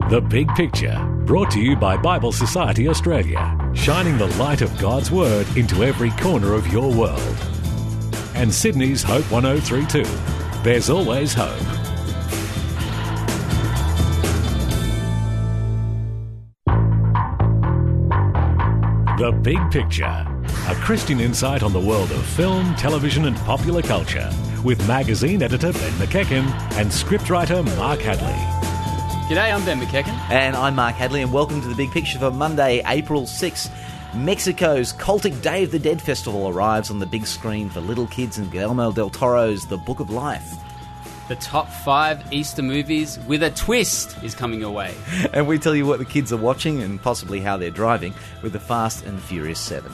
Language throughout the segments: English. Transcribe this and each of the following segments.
The Big Picture, brought to you by Bible Society Australia, shining the light of God's Word into every corner of your world. And Sydney's Hope 1032. There's always hope. The Big Picture, a Christian insight on the world of film, television and popular culture, with magazine editor Ben McEachen and scriptwriter Mark Hadley. G'day, I'm Ben McEachen. And I'm Mark Hadley, and welcome to The Big Picture for Monday, April 6th. Mexico's cultic Day of the Dead festival arrives on the big screen for little kids in Guillermo del Toro's The Book of Life. The top 5 Easter movies with a twist is coming your way. And we tell you what the kids are watching and possibly how they're driving with the Fast and Furious 7.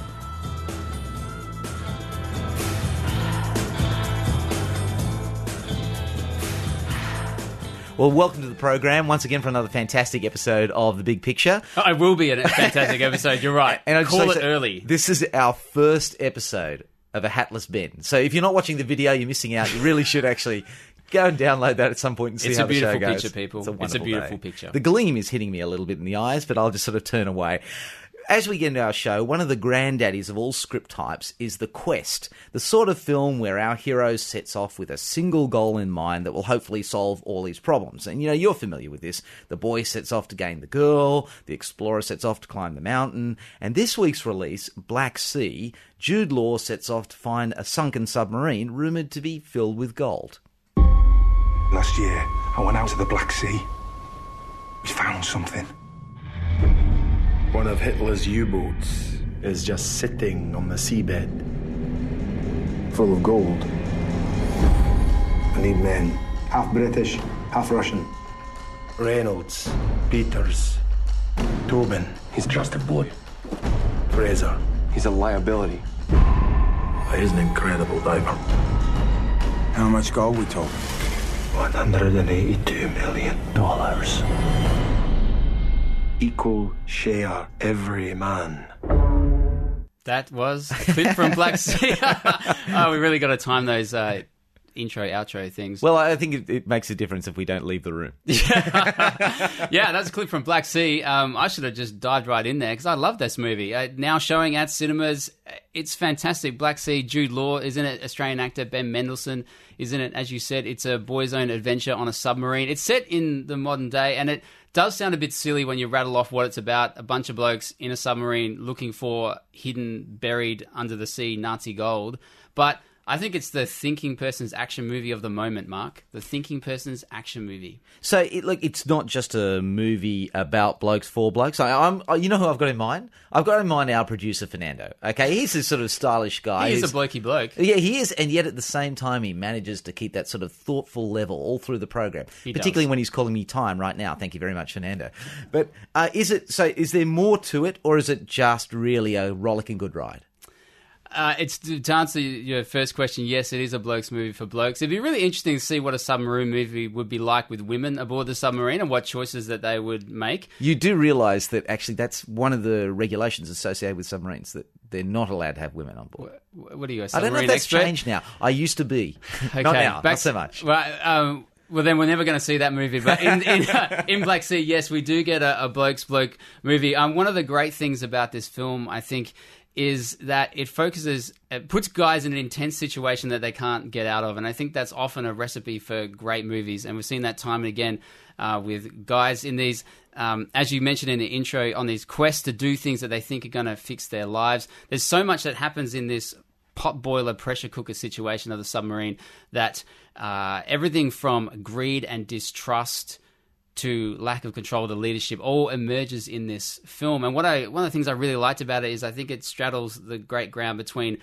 Well, welcome to the program once again for another fantastic episode of The Big Picture. It will be a fantastic episode, you're right. And Call it early. This is our first episode of A Hatless Ben. So if you're not watching the video, you're missing out. You really should actually go and download that at some point and see how the show goes. It's a beautiful picture, people. It's a beautiful picture. The gleam is hitting me a little bit in the eyes, but I'll just sort of turn away. As we get into our show, one of the granddaddies of all script types is The Quest, the sort of film where our hero sets off with a single goal in mind that will hopefully solve all his problems. And, you know, you're familiar with this. The boy sets off to gain the girl, the explorer sets off to climb the mountain, and this week's release, Black Sea, Jude Law sets off to find a sunken submarine rumoured to be filled with gold. Last year, I went out to the Black Sea. We found something. One of Hitler's U-boats is just sitting on the seabed. Full of gold. I need men. Half British, half Russian. Reynolds, Peters, Tobin. He's just a boy. Fraser. He's a liability. He's an incredible diver. How much gold we talking? $182 million. Equal share every man. That was a clip from Black Sea. We really got to time those intro, outro things. Well, I think it makes a difference if we don't leave the room. Yeah, that's a clip from Black Sea. I should have just dived right in there because I love this movie. Now showing at cinemas. It's fantastic. Black Sea, Jude Law is in it. Australian actor Ben Mendelsohn is in it. As you said, it's a boy's own adventure on a submarine. It's set in the modern day, and it does sound a bit silly when you rattle off what it's about. A bunch of blokes in a submarine looking for hidden, buried under the sea Nazi gold. But I think it's the thinking person's action movie of the moment, Mark. The thinking person's action movie. So, it's not just a movie about blokes for blokes. You know who I've got in mind? I've got in mind our producer, Fernando. Okay, he's this sort of stylish guy. He is a blokey bloke. Yeah, he is, and yet at the same time, he manages to keep that sort of thoughtful level all through the program. Particularly when he's calling me time right now. Thank you very much, Fernando. But is there more to it, or is it just really a rollicking good ride? It's to answer your first question, yes, it is a blokes movie for blokes. It'd be really interesting to see what a submarine movie would be like with women aboard the submarine and what choices that they would make. You do realise that actually that's one of the regulations associated with submarines, that they're not allowed to have women on board. What are you, a I don't know if that's changed now. I used to be. Okay, not now, not so much. Well, then we're never going to see that movie. But in Black Sea, yes, we do get a bloke movie. One of the great things about this film, I think, is that it puts guys in an intense situation that they can't get out of. And I think that's often a recipe for great movies. And we've seen that time and again with guys in these, as you mentioned in the intro, on these quests to do things that they think are going to fix their lives. There's so much that happens in this pot boiler pressure cooker situation of the submarine that everything from greed and distrust to lack of control to leadership all emerges in this film. And one of the things I really liked about it is I think it straddles the great ground between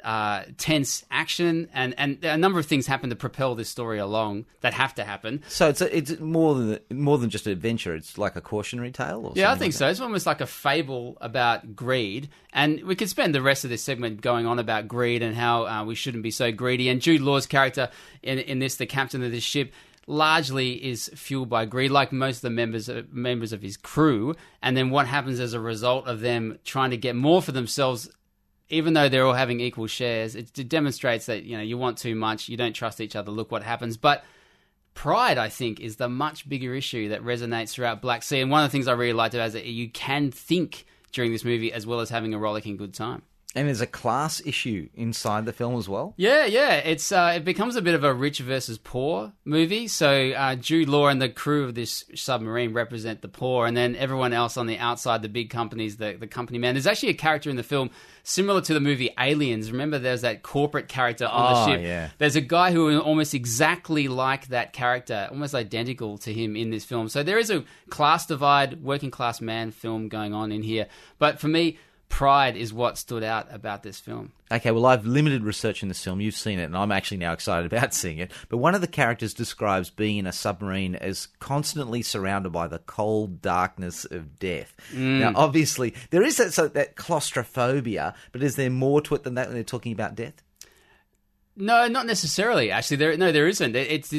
tense action and a number of things happen to propel this story along that have to happen. So it's more than just an adventure. It's like a cautionary tale? Yeah, I think so. It's almost like a fable about greed. And we could spend the rest of this segment going on about greed and how we shouldn't be so greedy. And Jude Law's character in this, the captain of this ship, largely is fueled by greed, like most of the members of his crew. And then what happens as a result of them trying to get more for themselves, even though they're all having equal shares, it demonstrates that, you know, you want too much, you don't trust each other, look what happens. But Pride, I think, is the much bigger issue that resonates throughout Black Sea. And one of the things I really liked about it is that you can think during this movie as well as having a rollicking good time. And there's a class issue inside the film as well. Yeah. It becomes a bit of a rich versus poor movie. So Jude Law and the crew of this submarine represent the poor, and then everyone else on the outside, the big companies, the company man. There's actually a character in the film similar to the movie Aliens. Remember, there's that corporate character on the ship. Yeah. There's a guy who is almost exactly like that character, almost identical to him in this film. So there is a class divide, working class man film going on in here. But for me, Pride is what stood out about this film. Okay, well, I've limited research in this film. You've seen it, and I'm actually now excited about seeing it. But one of the characters describes being in a submarine as constantly surrounded by the cold darkness of death. Now, obviously, there is that claustrophobia, but is there more to it than that when they're talking about death? No, not necessarily. Actually, there isn't.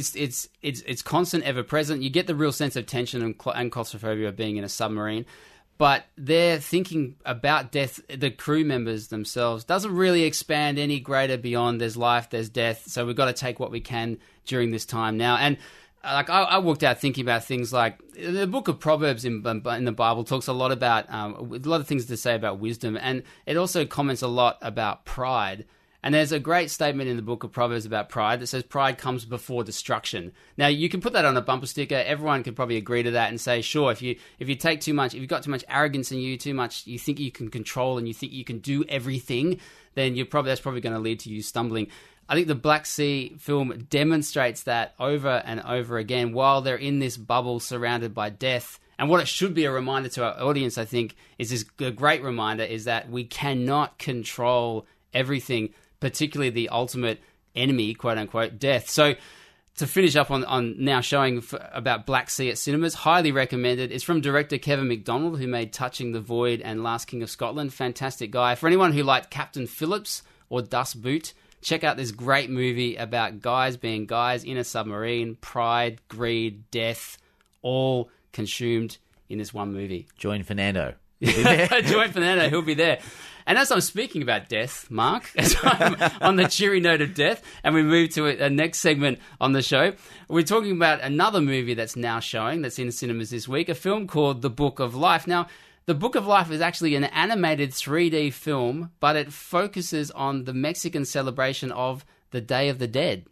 It's constant, ever present. You get the real sense of tension and claustrophobia of being in a submarine. But they're thinking about death, the crew members themselves, doesn't really expand any greater beyond there's life, there's death, so we've got to take what we can during this time now. And like I walked out thinking about things like the book of Proverbs in the Bible talks a lot about a lot of things to say about wisdom, and it also comments a lot about pride. And there's a great statement in the book of Proverbs about pride that says pride comes before destruction. Now, you can put that on a bumper sticker. Everyone could probably agree to that and say, sure, if you take too much, if you've got too much arrogance in you, too much, you think you can control and you think you can do everything, then that's probably going to lead to you stumbling. I think the Black Sea film demonstrates that over and over again while they're in this bubble surrounded by death. And what it should be a reminder to our audience, I think, a great reminder is that we cannot control everything, particularly the ultimate enemy, quote unquote, death. So to finish up on now showing about Black Sea at cinemas, highly recommended. It's from director Kevin MacDonald, who made Touching the Void and Last King of Scotland. Fantastic guy. For anyone who liked Captain Phillips or Dust Boot, check out this great movie about guys being guys in a submarine, pride, greed, death, all consumed in this one movie. Join Fernando. Join Fernando, he'll be there. And as I'm speaking about death, Mark, as I'm on the cheery note of death, and we move to a next segment on the show, we're talking about another movie that's now showing, that's in cinemas this week, a film called The Book of Life. Now, The Book of Life is actually an animated 3D film, but it focuses on the Mexican celebration of the Day of the Dead.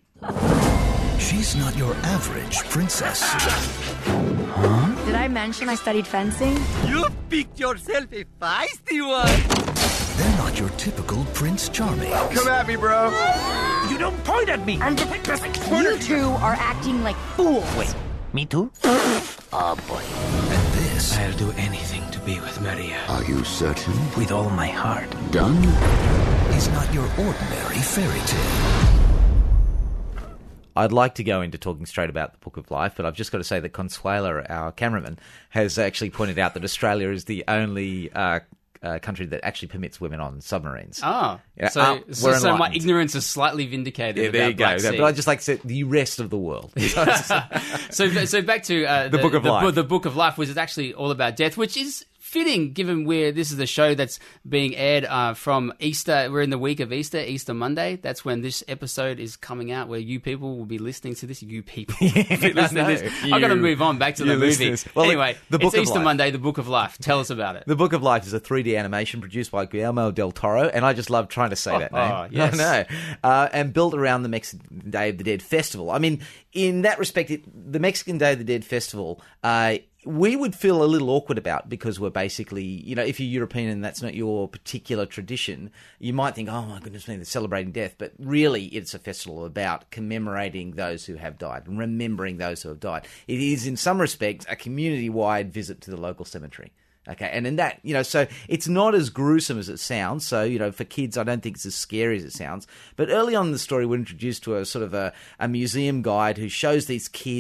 She's not your average princess. Huh? Did I mention I studied fencing? You picked yourself a feisty one. They're not your typical Prince Charming. Come at me, bro. You don't point at me. I'm the perfect corner. You two are acting like fools. Wait, me too? Oh, boy. And this... I'll do anything to be with Maria. Are you certain? With all my heart. Done? is not your ordinary fairy tale. I'd like to go into talking straight about the Book of Life, but I've just got to say that Consuela, our cameraman, has actually pointed out that Australia is the only country that actually permits women on submarines. Oh, yeah, so my ignorance is slightly vindicated. Yeah, there you go. Black Sea. But I just like to say the rest of the world. so back to the Book of Life. The Book of Life was actually all about death, which is fitting given where this is a show that's being aired from Easter. We're in the week of Easter Monday. That's when this episode is coming out, where you people will be listening to this. You people will be listening to this. I've got to move on back to the movie. Well, anyway, the Book it's of Easter Life. Monday, The Book of Life. Tell us about it. The Book of Life is a 3D animation produced by Guillermo del Toro, and I just love trying to say that name. Oh, yes. I know. And built around the Mexican Day of the Dead festival. I mean, in that respect, the Mexican Day of the Dead festival, we would feel a little awkward about, because we're basically, you know, if you're European and that's not your particular tradition, you might think, oh my goodness me, they're celebrating death. But really, it's a festival about commemorating those who have died and remembering those who have died. It is, in some respects, a community-wide visit to the local cemetery. Okay, and in that, you know, so it's not as gruesome as it sounds. So, you know, for kids, I don't think it's as scary as it sounds. But early on in the story, we're introduced to a sort of a museum guide who shows these kids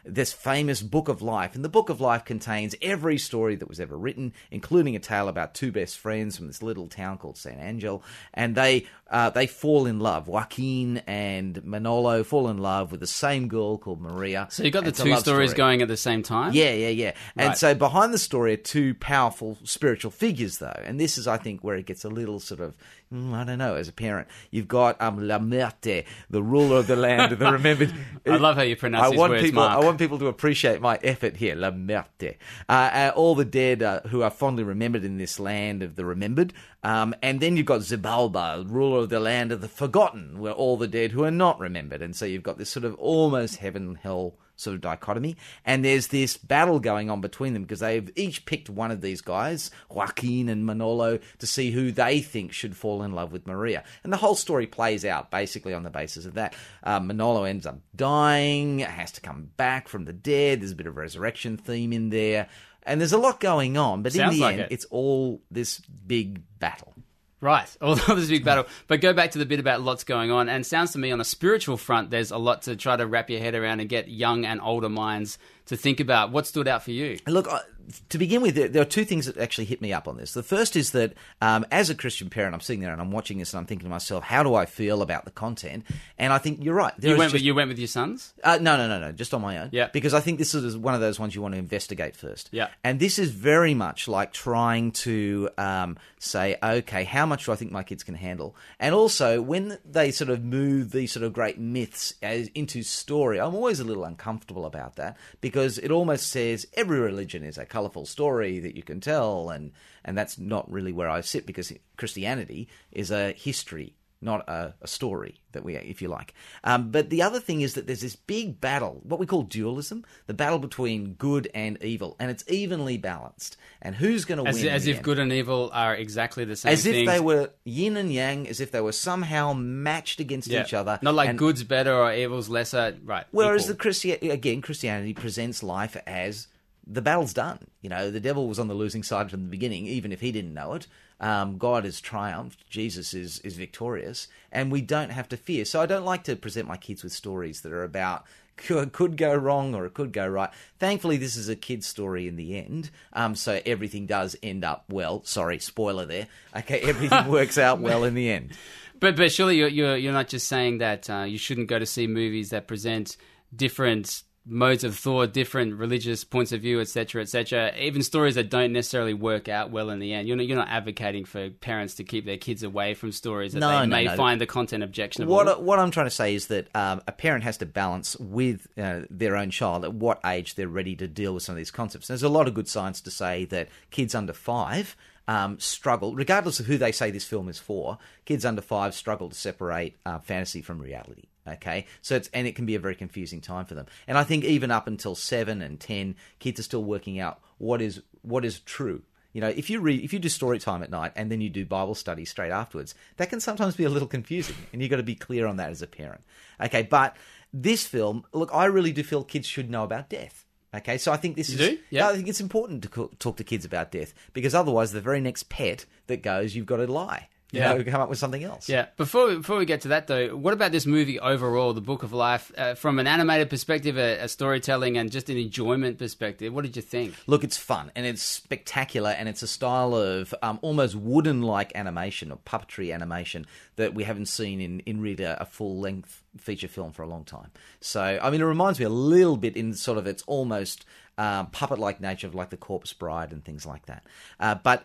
this famous Book of Life. And the Book of Life contains every story that was ever written, including a tale about two best friends from this little town called San Angel. And they fall in love. Joaquin and Manolo fall in love with the same girl called Maria. So you got the two stories going at the same time? Yeah. And Right. so behind the story are two powerful spiritual figures, though. And this is, I think, where it gets a little sort of, I don't know, as a parent. You've got La Muerte, the ruler of the land, the remembered. I love how you pronounce these words, Mark. I want people to appreciate my effort here, La Muerte. All the dead who are fondly remembered in this land of the remembered. And then you've got Xibalba, ruler of the land of the forgotten, where all the dead who are not remembered. And so you've got this sort of almost heaven-hell sort of dichotomy. And there's this battle going on between them because they've each picked one of these guys, Joaquin and Manolo, to see who they think should fall in love with Maria. And the whole story plays out basically on the basis of that. Manolo ends up dying, has to come back from the dead. There's a bit of resurrection theme in there. And there's a lot going on, but Sounds in the like end, it. it's all this big battle. Right, all this big battle. But go back to the bit about lots going on, and it sounds to me on a spiritual front, there's a lot to try to wrap your head around and get young and older minds to think about. What stood out for you? Look, to begin with, there are two things that actually hit me up on this. The first is that as a Christian parent, I'm sitting there and I'm watching this and I'm thinking to myself, how do I feel about the content? And I think you're right. You went with your sons? No, just on my own. Yeah. Because I think this is one of those ones you want to investigate first. Yeah. And this is very much like trying to say, okay, how much do I think my kids can handle? And also, when they sort of move these sort of great myths into story, I'm always a little uncomfortable about that because it almost says every religion is a colourful story that you can tell, and that's not really where I sit because Christianity is a history, not a story that we, if you like. But the other thing is that there's this big battle, what we call dualism, the battle between good and evil, and it's evenly balanced. And who's going to win? As if good and evil are exactly the same as things. if they were yin and yang, as if they were somehow matched against each other. Not like good's better or evil's lesser. Right. Whereas equal. Christianity presents life as the battle's done. You know, the devil was on the losing side from the beginning, even if he didn't know it. God has triumphed. Jesus is victorious, and we don't have to fear. So I don't like to present my kids with stories that are about could go wrong or it could go right. Thankfully, this is a kid's story in the end, so everything does end up well. Sorry, spoiler there. Okay, everything works out well in the end. But surely you're not just saying that you shouldn't go to see movies that present different modes of thought, different religious points of view, etc., etc. Even stories that don't necessarily work out well in the end. You're not advocating for parents to keep their kids away from stories that they may find the content objectionable. What I'm trying to say is that a parent has to balance with their own child at what age they're ready to deal with some of these concepts. There's a lot of good science to say that kids under 5 struggle, regardless of who they say this film is for, kids under 5 struggle to separate fantasy from reality. Okay, so it can be a very confusing time for them. And I think even up until 7 and 10, kids are still working out what is true. You know, if you do story time at night and then you do Bible study straight afterwards, that can sometimes be a little confusing, and you've got to be clear on that as a parent. Okay, but this film, look, I really do feel kids should know about death. Okay, so I think I think it's important to talk to kids about death, because otherwise the very next pet that goes, you've got to lie. You know, come up with something else. Yeah. Before we get to that, though, what about this movie overall, The Book of Life, from an animated perspective, a storytelling, and just an enjoyment perspective? What did you think? Look, it's fun, and it's spectacular, and it's a style of almost wooden-like animation or puppetry animation that we haven't seen in really a full-length feature film for a long time. So, I mean, it reminds me a little bit in sort of its almost puppet-like nature of like The Corpse Bride and things like that. But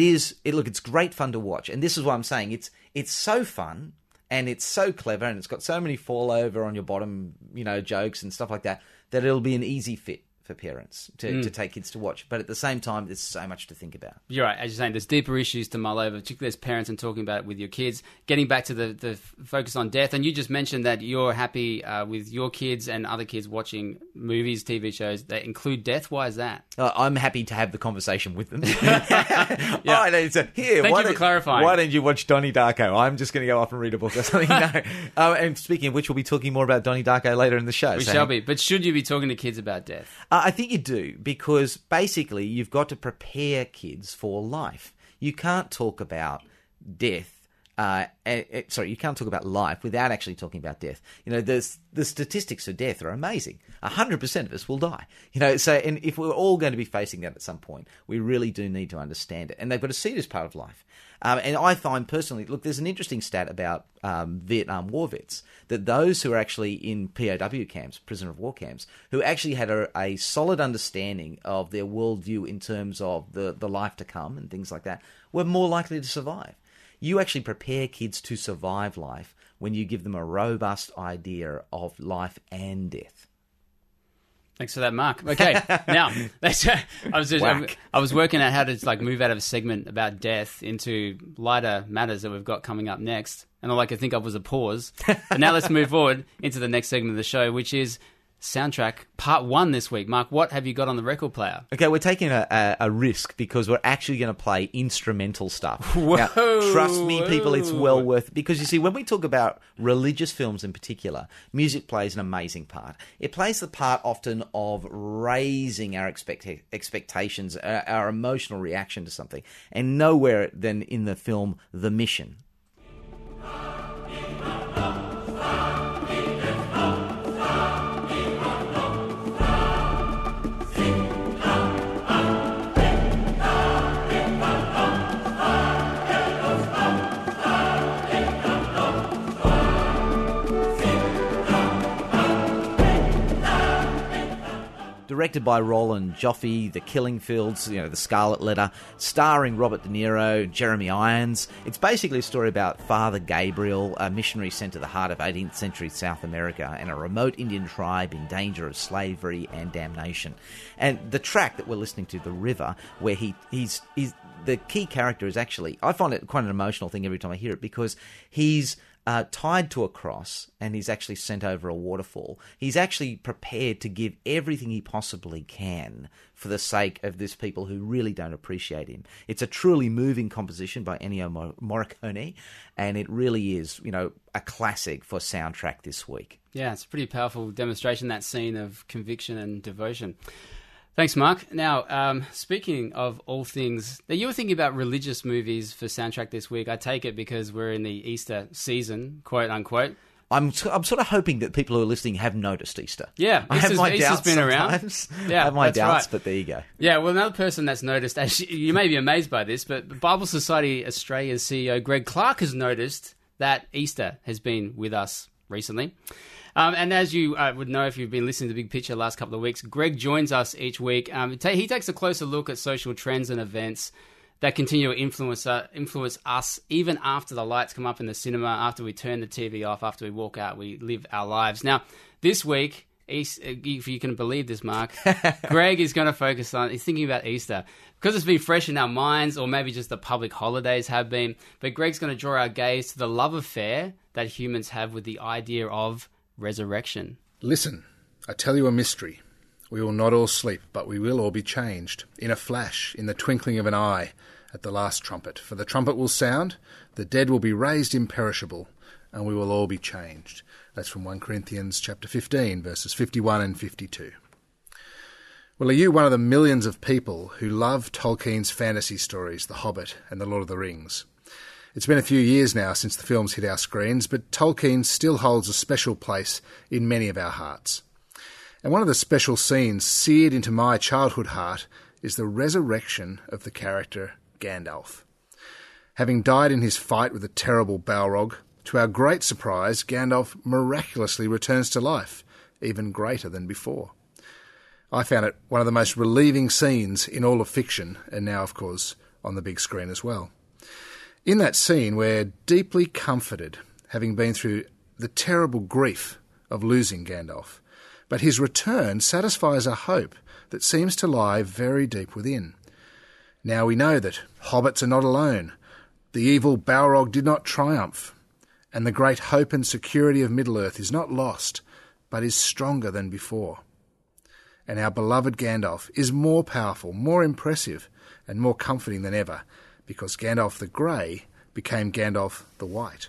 it's great fun to watch. And this is what I'm saying. It's so fun and it's so clever and it's got so many fall over on your bottom, jokes and stuff like that it'll be an easy fit for parents to take kids to watch. But at the same time, there's so much to think about. You're right. As you're saying, there's deeper issues to mull over, particularly as parents and talking about it with your kids. Getting back to the focus on death, and you just mentioned that you're happy with your kids and other kids watching movies, TV shows that include death. Why is that? I'm happy to have the conversation with them. Yeah. Thank you for clarifying. Why don't you watch Donnie Darko? I'm just going to go off and read a book or something. No. And speaking of which, we'll be talking more about Donnie Darko later in the show. We shall be. But should you be talking to kids about death? I think you do, because basically you've got to prepare kids for life. You can't talk about death sorry, you can't talk about life without actually talking about death. You know, the statistics of death are amazing. 100% of us will die. You know, so and if we're all going to be facing that at some point, we really do need to understand it, and they've got to see it as part of life. And I find personally, look, there's an interesting stat about Vietnam War vets, that those who are actually in POW camps, prisoner of war camps, who actually had a solid understanding of their worldview in terms of the life to come and things like that, were more likely to survive. You actually prepare kids to survive life when you give them a robust idea of life and death. Thanks for that, Mark. Okay, now I was working out how to move out of a segment about death into lighter matters that we've got coming up next, and all I could think of was a pause. But now let's move forward into the next segment of the show, which is soundtrack part 1 this week. Mark, what have you got on the record player? Okay, we're taking a risk because we're actually going to play instrumental stuff. Whoa, now, trust me, people, it's well worth it. Because you see, when we talk about religious films in particular, music plays an amazing part. It plays the part often of raising our expectations, our emotional reaction to something. And nowhere than in the film The Mission. Directed by Roland Joffe, The Killing Fields, The Scarlet Letter, starring Robert De Niro, Jeremy Irons. It's basically a story about Father Gabriel, a missionary sent to the heart of 18th century South America and a remote Indian tribe in danger of slavery and damnation. And the track that we're listening to, The River, where he's the key character is actually, I find it quite an emotional thing every time I hear it, because he's tied to a cross and he's actually sent over a waterfall. He's actually prepared to give everything he possibly can for the sake of this people who really don't appreciate him. It's a truly moving composition by Ennio Morricone, and it really is, a classic for soundtrack this week. Yeah, it's a pretty powerful demonstration, that scene of conviction and devotion. Thanks, Mark. Now, speaking of all things, now you were thinking about religious movies for soundtrack this week. I take it because we're in the Easter season, quote unquote. I'm sort of hoping that people who are listening have noticed Easter. Yeah, I have my Easter's doubts been sometimes. around. Yeah, I have my doubts, right. But there you go. Yeah, well, another person that's noticed, actually, you may be amazed by this, but Bible Society Australia's CEO Greg Clark has noticed that Easter has been with us recently. And as you would know if you've been listening to Big Picture the last couple of weeks, Greg joins us each week. He takes a closer look at social trends and events that continue to influence us even after the lights come up in the cinema, after we turn the TV off, after we walk out, we live our lives. Now, this week, if you can believe this, Mark, Greg is going to focus on, he's thinking about Easter. Because it's been fresh in our minds, or maybe just the public holidays have been, but Greg's going to draw our gaze to the love affair that humans have with the idea of resurrection. Listen, I tell you a mystery. We will not all sleep, but we will all be changed, in a flash, in the twinkling of an eye, at the last trumpet. For the trumpet will sound, the dead will be raised imperishable, and we will all be changed. That's from 1 Corinthians chapter 15, verses 51 and 52. Well, are you one of the millions of people who love Tolkien's fantasy stories, The Hobbit and The Lord of the Rings? It's been a few years now since the films hit our screens, but Tolkien still holds a special place in many of our hearts. And one of the special scenes seared into my childhood heart is the resurrection of the character Gandalf. Having died in his fight with the terrible Balrog, to our great surprise, Gandalf miraculously returns to life, even greater than before. I found it one of the most relieving scenes in all of fiction, and now, of course, on the big screen as well. In that scene, we're deeply comforted, having been through the terrible grief of losing Gandalf. But his return satisfies a hope that seems to lie very deep within. Now we know that hobbits are not alone. The evil Balrog did not triumph, and the great hope and security of Middle-earth is not lost, but is stronger than before. And our beloved Gandalf is more powerful, more impressive, and more comforting than ever, because Gandalf the Grey became Gandalf the White.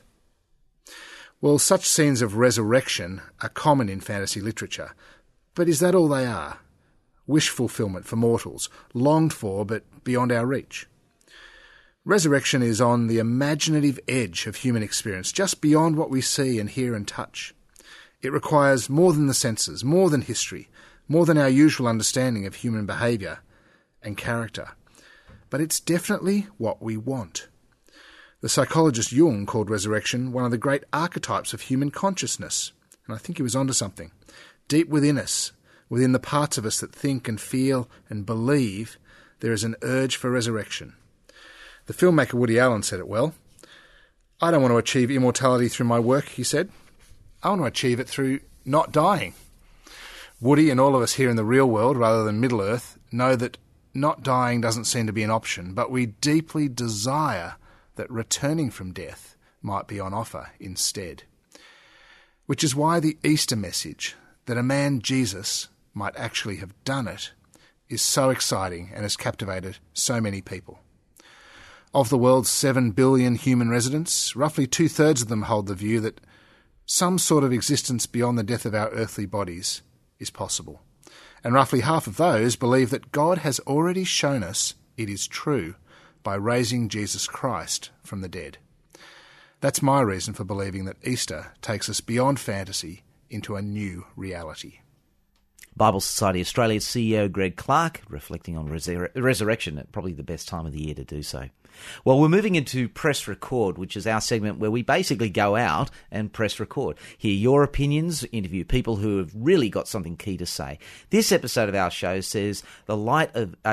Well, such scenes of resurrection are common in fantasy literature, but is that all they are? Wish fulfillment for mortals, longed for but beyond our reach? Resurrection is on the imaginative edge of human experience, just beyond what we see and hear and touch. It requires more than the senses, more than history, more than our usual understanding of human behaviour and character. But it's definitely what we want. The psychologist Jung called resurrection one of the great archetypes of human consciousness, and I think he was onto something. Deep within us, within the parts of us that think and feel and believe, there is an urge for resurrection. The filmmaker Woody Allen said it well. "I don't want to achieve immortality through my work," he said. "I want to achieve it through not dying." Woody and all of us here in the real world, rather than Middle-earth, know that not dying doesn't seem to be an option, but we deeply desire that returning from death might be on offer instead. Which is why the Easter message, that a man, Jesus, might actually have done it, is so exciting and has captivated so many people. Of the world's 7 billion human residents, roughly 2/3 of them hold the view that some sort of existence beyond the death of our earthly bodies is possible. And roughly half of those believe that God has already shown us it is true by raising Jesus Christ from the dead. That's my reason for believing that Easter takes us beyond fantasy into a new reality. Bible Society Australia's CEO Greg Clark reflecting on resurrection at probably the best time of the year to do so. Well, we're moving into Press Record, which is our segment where we basically go out and press record. Hear your opinions, interview people who have really got something key to say. This episode of our show sees the light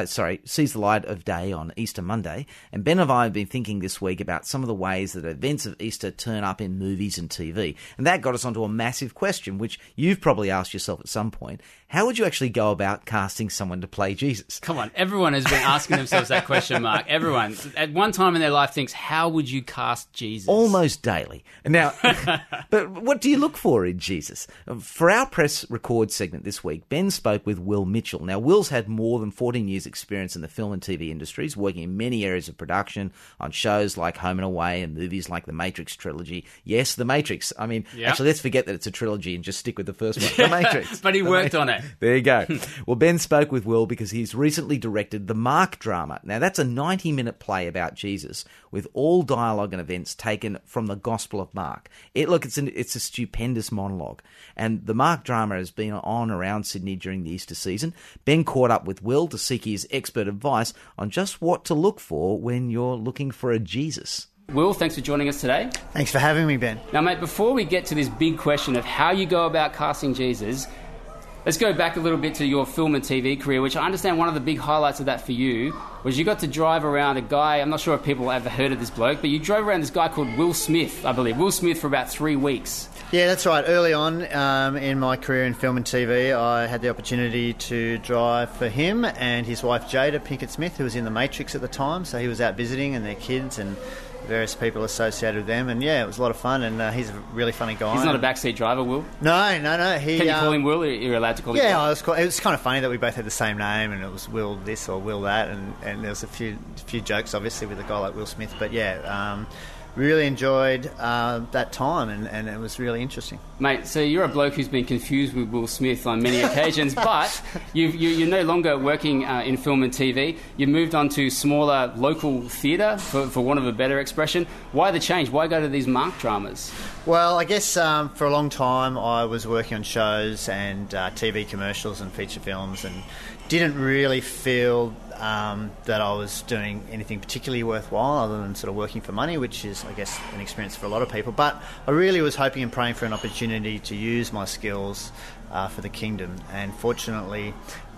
of day on Easter Monday, and Ben and I have been thinking this week about some of the ways that events of Easter turn up in movies and TV. And that got us onto a massive question, which you've probably asked yourself at some point. How would you actually go about casting someone to play Jesus? Come on, everyone has been asking themselves that question, Mark. Everyone, at one time in their life, thinks, how would you cast Jesus? Almost daily. Now, but what do you look for in Jesus? For our Press Record segment this week, Ben spoke with Will Mitchell. Now, Will's had more than 14 years' experience in the film and TV industries, working in many areas of production, on shows like Home and Away and movies like The Matrix trilogy. Yes, The Matrix. I mean, Actually, let's forget that it's a trilogy and just stick with the first one, The Matrix. But he worked on it. There you go. Well, Ben spoke with Will because he's recently directed the Mark drama. Now, that's a 90-minute play about Jesus with all dialogue and events taken from the Gospel of Mark. It's a stupendous monologue. And the Mark drama has been on around Sydney during the Easter season. Ben caught up with Will to seek his expert advice on just what to look for when you're looking for a Jesus. Will, thanks for joining us today. Thanks for having me, Ben. Now, mate, before we get to this big question of how you go about casting Jesus, let's go back a little bit to your film and TV career, which I understand one of the big highlights of that for you was you got to drive around a guy, I'm not sure if people have ever heard of this bloke, but you drove around this guy called Will Smith, I believe. Will Smith for about 3 weeks. Yeah, that's right. Early on in my career in film and TV, I had the opportunity to drive for him and his wife Jada Pinkett Smith, who was in The Matrix at the time. So he was out visiting and their kids and various people associated with them, and it was a lot of fun, and he's a really funny guy. He's not a backseat driver, Will? No. Can you call him Will, or you're allowed to call him Will? Yeah, it was kind of funny that we both had the same name, and it was Will this or Will that, and there was a few jokes, obviously, with a guy like Will Smith, but really enjoyed that time, and it was really interesting. Mate, so you're a bloke who's been confused with Will Smith on many occasions, but you're no longer working in film and TV. You moved on to smaller local theatre, for want of a better expression. Why the change? Why go to these Mark dramas? Well, I guess for a long time I was working on shows and TV commercials and feature films, and didn't really feel that I was doing anything particularly worthwhile other than sort of working for money, which is, I guess, an experience for a lot of people. But I really was hoping and praying for an opportunity to use my skills for the kingdom. And fortunately,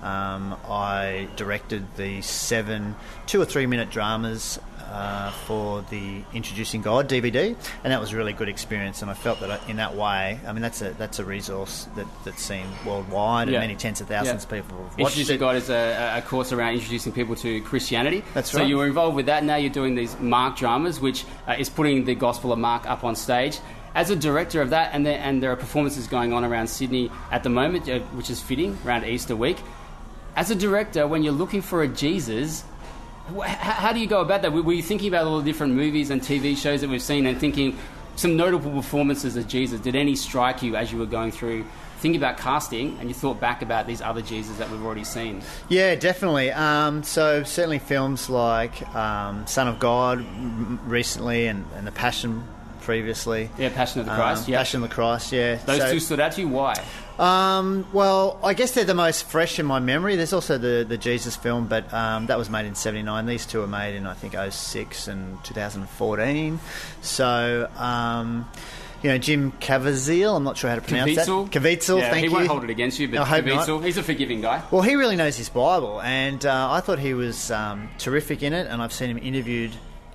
I directed the 7 2 or 3 minute dramas for the Introducing God DVD, and that was a really good experience. And I felt that in that way, I mean, that's a resource that's seen worldwide, and many tens of thousands of people have watched Introducing God is a course around introducing people to Christianity. That's right. So you were involved with that. Now you're doing these Mark dramas, which is putting the Gospel of Mark up on stage. As a director of that, and there are performances going on around Sydney at the moment, which is fitting around Easter week. As a director, when you're looking for a Jesus, how do you go about that? Were you thinking about all the different movies and TV shows that we've seen and thinking some notable performances of Jesus? Did any strike you as you were going through thinking about casting and you thought back about these other Jesus that we've already seen? Yeah, definitely. So certainly films like Son of God recently and The Passion previously. Yeah, Passion of the Christ. Yeah. Passion of the Christ, yeah. Those two stood out to you? Why? Well, I guess they're the most fresh in my memory. There's also the Jesus film, but that was made in 79. These two were made in, I think, 06 and 2014. So, Jim Caviezel, I'm not sure how to pronounce that. Caviezel, yeah, thank you. He won't hold it against you, but Caviezel, he's a forgiving guy. Well, he really knows his Bible, and I thought he was terrific in it, and I've seen him interviewed.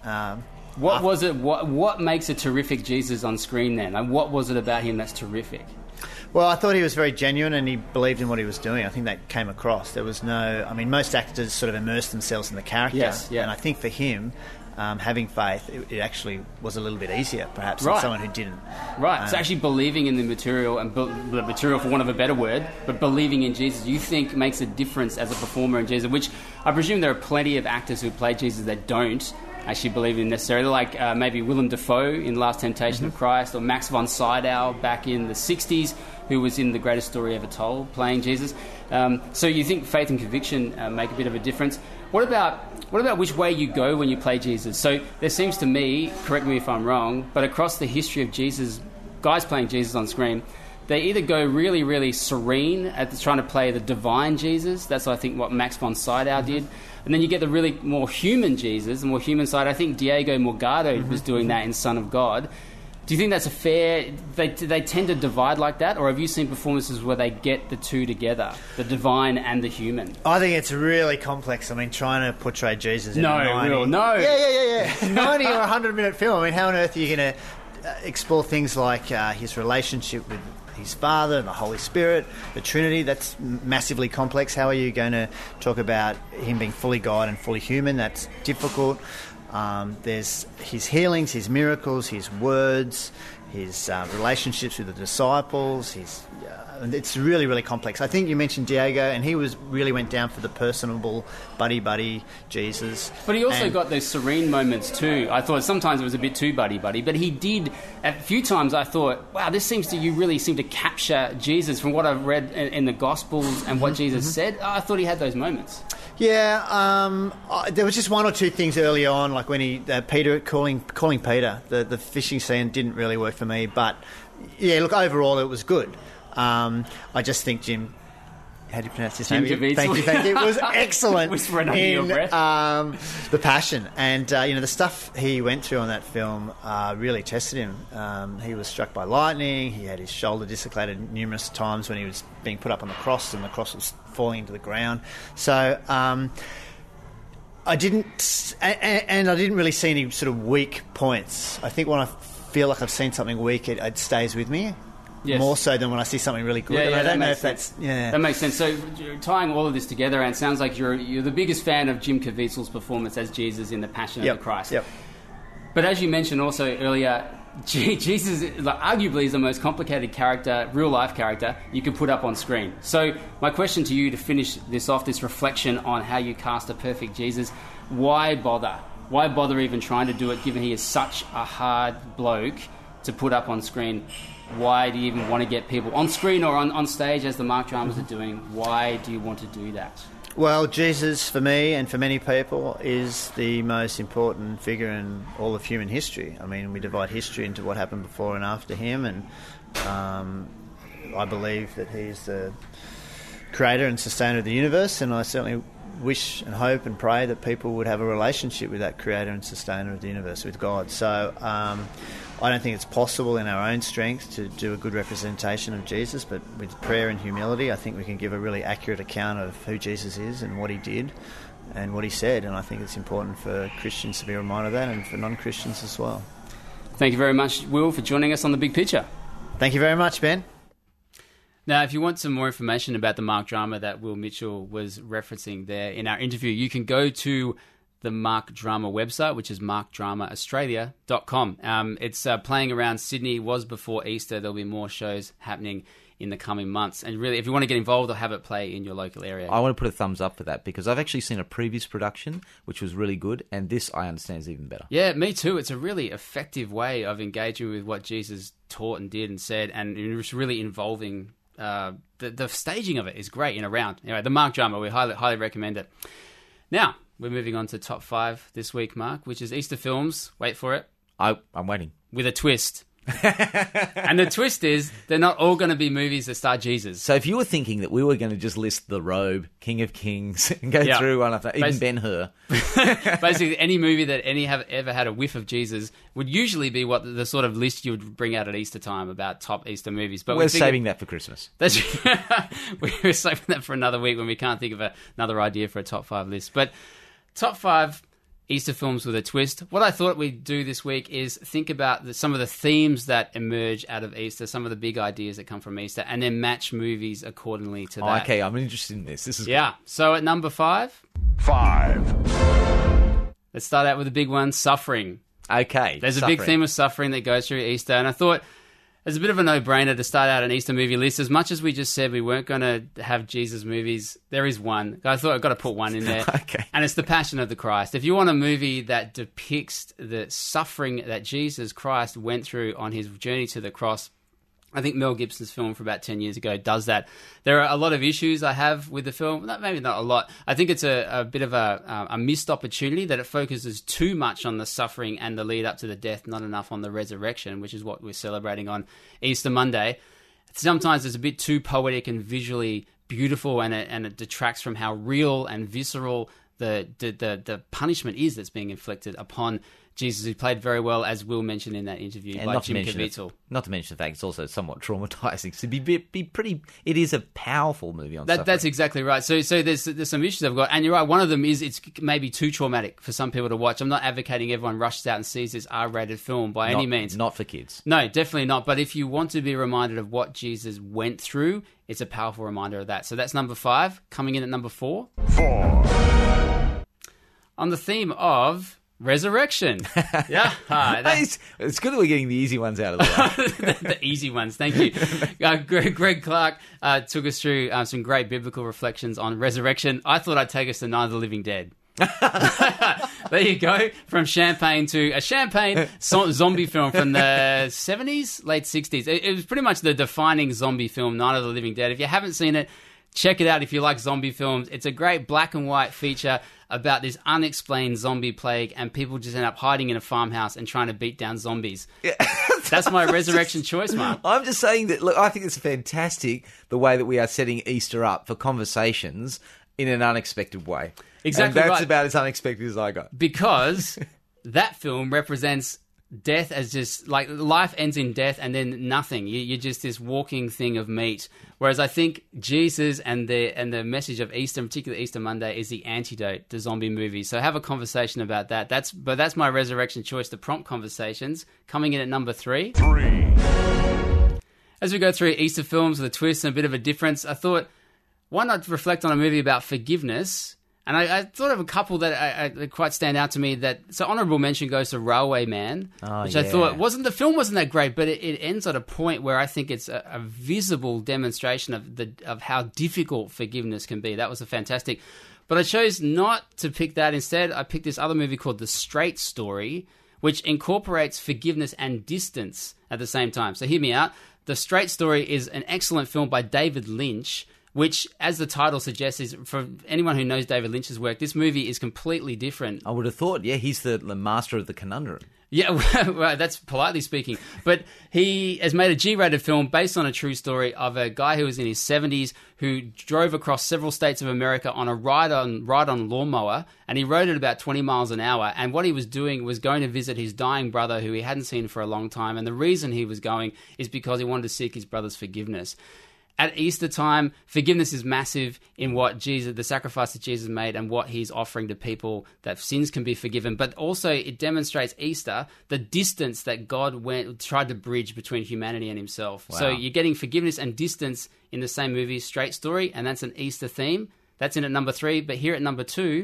What was it? What makes a terrific Jesus on screen then? Like, what was it about him that's terrific? Well, I thought he was very genuine and he believed in what he was doing. I think that came across. There was most actors sort of immerse themselves in the character. Yes, yeah. And I think for him, having faith, it actually was a little bit easier, perhaps, than someone who didn't. Right. So actually believing in the material, and the material for want of a better word, but believing in Jesus, you think makes a difference as a performer in Jesus, which I presume there are plenty of actors who play Jesus that don't actually believe in necessarily, like maybe Willem Dafoe in Last Temptation of Christ, or Max von Sydow back in the 60s, who was in The Greatest Story Ever Told, playing Jesus. So you think faith and conviction make a bit of a difference. What about which way you go when you play Jesus? So there seems to me, correct me if I'm wrong, but across the history of Jesus, guys playing Jesus on screen, they either go really, really serene at trying to play the divine Jesus. That's, I think, what Max von Sydow did. And then you get the really more human Jesus, the more human side. I think Diego Morgado was doing that in Son of God. Do you think that's a fair... They tend to divide like that? Or have you seen performances where they get the two together, the divine and the human? I think it's really complex. I mean, trying to portray Jesus in a 90... Yeah. 90 or 100-minute film. I mean, how on earth are you going to explore things like his relationship with his Father, the Holy Spirit, the Trinity? That's massively complex. How are you going to talk about him being fully God and fully human? That's difficult. There's his healings, his miracles, his words, his relationships with the disciples. It's really, really complex. I think you mentioned Diego, and he really went down for the personable, buddy Jesus. But he also got those serene moments too. I thought sometimes it was a bit too buddy, but he did. A few times I thought, wow, you really seem to capture Jesus from what I've read in the Gospels and what Jesus said. I thought he had those moments. Yeah, there was just one or two things early on, like when Peter calling Peter. The fishing scene didn't really work for me, but yeah, look, overall it was good. I just think Jim... How do you pronounce his name? Thank you. It was excellent in The Passion. And, the stuff he went through on that film really tested him. He was struck by lightning. He had his shoulder dislocated numerous times when he was being put up on the cross, and the cross was falling into the ground. So I didn't really see any sort of weak points. I think when I feel like I've seen something weak, it stays with me. Yes. More so than when I see something really good. And I don't know if that's... Yeah. That makes sense. So tying all of this together, and it sounds like you're the biggest fan of Jim Caviezel's performance as Jesus in The Passion of the Christ. Yep. But as you mentioned also earlier, Jesus arguably is the most complicated character, real-life character, you could put up on screen. So my question to you to finish this off, this reflection on how you cast a perfect Jesus, why bother? Why bother even trying to do it, given he is such a hard bloke to put up on screen? Why do you even want to get people on screen or on stage, as the Mark Dramas are doing? Why do you want to do that? Well, Jesus, for me and for many people, is the most important figure in all of human history. I mean, we divide history into what happened before and after him, and I believe that he's the creator and sustainer of the universe, and I certainly wish and hope and pray that people would have a relationship with that creator and sustainer of the universe, with God. So I don't think it's possible in our own strength to do a good representation of Jesus, but with prayer and humility, I think we can give a really accurate account of who Jesus is and what he did and what he said, and I think it's important for Christians to be reminded of that, and for non-Christians as well. Thank you very much, Will, for joining us on The Big Picture. Thank you very much, Ben. Now, if you want some more information about the Mark Drama that Will Mitchell was referencing there in our interview, you can go to the Mark Drama website, which is markdramaaustralia.com. It's playing around Sydney, was before Easter. There'll be more shows happening in the coming months. And really, if you want to get involved, or have it play in your local area. I want to put a thumbs up for that, because I've actually seen a previous production, which was really good, and this, I understand, is even better. Yeah, me too. It's a really effective way of engaging with what Jesus taught and did and said, and it's really involving the staging of it is great in a round. Anyway, the Mark drama, we highly recommend it. Now, we're moving on to top 5 this week, Mark, which is Easter films. Wait for it. I'm waiting. With a twist. And the twist is they're not all going to be movies that star Jesus. So if you were thinking that we were going to just list The Robe, King of Kings, and go through one after, even Ben-Hur. Basically, any movie that have ever had a whiff of Jesus would usually be what the sort of list you would bring out at Easter time about top Easter movies. But we're saving that for Christmas. We're saving that for another week when we can't think of another idea for a top 5 list. But top 5 Easter films with a twist. What I thought we'd do this week is think about some of the themes that emerge out of Easter, some of the big ideas that come from Easter, and then match movies accordingly to that. Okay, I'm interested in this. This is good. So at number 5? 5. Let's start out with a big one, suffering. Okay. There's a big theme of suffering that goes through Easter, and I thought it's a bit of a no-brainer to start out an Easter movie list. As much as we just said we weren't going to have Jesus movies, there is one. I thought I've got to put one in there. Okay. And it's The Passion of the Christ. If you want a movie that depicts the suffering that Jesus Christ went through on his journey to the cross, I think Mel Gibson's film from about 10 years ago does that. There are a lot of issues I have with the film. Maybe not a lot. I think it's a bit of a missed opportunity that it focuses too much on the suffering and the lead up to the death, not enough on the resurrection, which is what we're celebrating on Easter Monday. Sometimes it's a bit too poetic and visually beautiful, and it detracts from how real and visceral the punishment is that's being inflicted upon Jesus, who played very well, as Will mentioned in that interview, by Jim Caviezel. Not to mention the fact it's also somewhat traumatizing. So it is a powerful movie on suffering. That's exactly right. So there's some issues I've got, and you're right. One of them is it's maybe too traumatic for some people to watch. I'm not advocating everyone rushes out and sees this R-rated film by any means. Not for kids. No, definitely not. But if you want to be reminded of what Jesus went through, it's a powerful reminder of that. So that's number 5. Coming in at number 4. 4. On the theme of resurrection. Yeah. It's good that we're getting the easy ones out of the way. The easy ones, thank you. Greg Clark took us through some great biblical reflections on resurrection. I thought I'd take us to Night of the Living Dead. There you go. From Champagne to a Champagne zombie film from the 70s, late 60s. It was pretty much the defining zombie film, Night of the Living Dead. If you haven't seen it, check it out if you like zombie films. It's a great black and white feature about this unexplained zombie plague, and people just end up hiding in a farmhouse and trying to beat down zombies. Yeah. That's my resurrection choice, Mark. I'm just saying that, look, I think it's fantastic the way that we are setting Easter up for conversations in an unexpected way. Exactly. And that's about as unexpected as I got. Because that film represents death as just like life ends in death and then nothing. You're just this walking thing of meat. Whereas I think Jesus and the message of Easter, in particular Easter Monday, is the antidote to zombie movies. So have a conversation about that. That's my resurrection choice to prompt conversations. Coming in at number 3. 3. As we go through Easter films with a twist and a bit of a difference, I thought, why not reflect on a movie about forgiveness? And I thought of a couple that quite stand out to me. So honourable mention goes to Railway Man, which I thought the film wasn't that great, but it ends at a point where I think it's a visible demonstration of how difficult forgiveness can be. That was fantastic. But I chose not to pick that. Instead, I picked this other movie called The Straight Story, which incorporates forgiveness and distance at the same time. So hear me out. The Straight Story is an excellent film by David Lynch, which, as the title suggests, is for anyone who knows David Lynch's work, this movie is completely different. I would have thought, he's the master of the conundrum. Yeah, well, that's politely speaking. But he has made a G-rated film based on a true story of a guy who was in his 70s who drove across several states of America on a ride-on lawnmower, and he rode at about 20 miles an hour. And what he was doing was going to visit his dying brother, who he hadn't seen for a long time. And the reason he was going is because he wanted to seek his brother's forgiveness. At Easter time, forgiveness is massive in the sacrifice that Jesus made and what he's offering to people, that sins can be forgiven. But also it demonstrates Easter, the distance that God tried to bridge between humanity and himself. Wow. So you're getting forgiveness and distance in the same movie, Straight Story, and that's an Easter theme. That's in at number 3. But here at number 2...